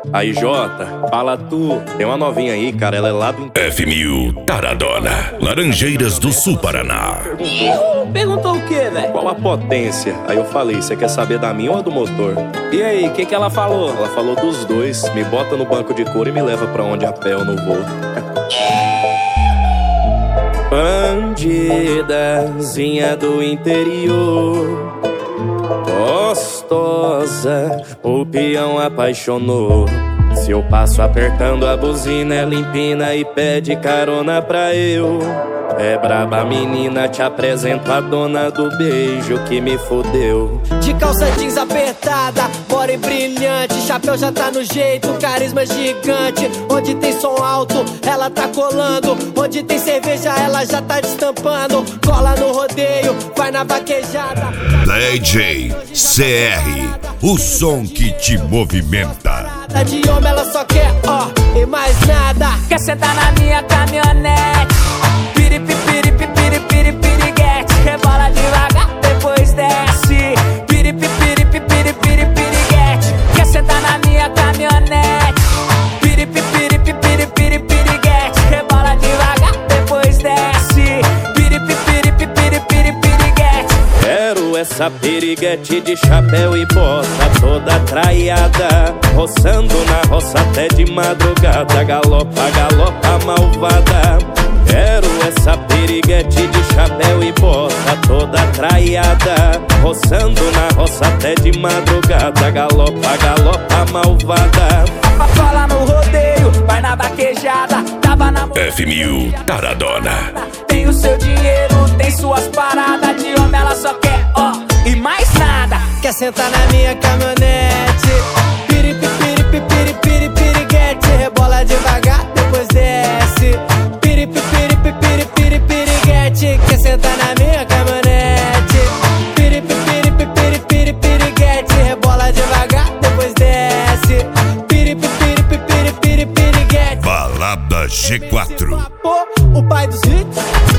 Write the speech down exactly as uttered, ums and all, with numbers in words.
Aí, Jota, fala tu. Tem uma novinha aí, cara, ela é lá do... F mil Taradona, Laranjeiras do Sul, Paraná. Perguntou o quê, velho? Qual a potência? Aí eu falei, você quer saber da minha ou do motor? E aí, o que que ela falou? Ela falou dos dois. Me bota no banco de couro e me leva pra onde a pé eu não vou. Bandidazinha do interior, gostosa, o peão apaixonou. Se eu passo apertando a buzina, ela empina e pede carona pra eu. É braba menina, te apresento a dona do beijo que me fodeu. De calça jeans apertada, body brilhante, chapéu já tá no jeito, carisma gigante. Onde tem som alto, ela tá colando. Onde tem cerveja, ela já tá destampando. Cola no rodeio, vai na vaquejada. D J C R, o som que te movimenta. De homem ela só quer, ó, e mais nada. Quer sentar na minha caminhonete? Piripi, piripi, piripi, piriguete. Rebola devagar, depois desce. Piripi, piripi, piripi, piriguete. Quer sentar na minha caminhonete? Piripi, piripi, piripi, piriguete. Rebola devagar, depois desce. Piripi, piripi, piripi, piriguete. Quero essa piriguete de chapéu e bota toda traiada, roçando na roça até de madrugada. Galopa, galopa malvada. Quero essa piriguete de chapéu e bota toda traiada, roçando na roça até de madrugada. Galopa, galopa malvada. Cola no rodeio, vai na vaquejada. Tava na F mil Taradona. Tem o seu dinheiro, tem suas paradas. De homem ela só quer, ó, e mais nada. Quer sentar na minha caminhonete? Piripi, piripi, piripi, piriguete. Rebola devagar, depois desce. Piripi, piripi, piripi, piriguete. Quer sentar na minha caminhonete? Piripi, piripi, piripi, piriguete. Rebola devagar, depois desce. Piripi, piripi, piripi, piriguete. Balada G quatro. O pai dos hits.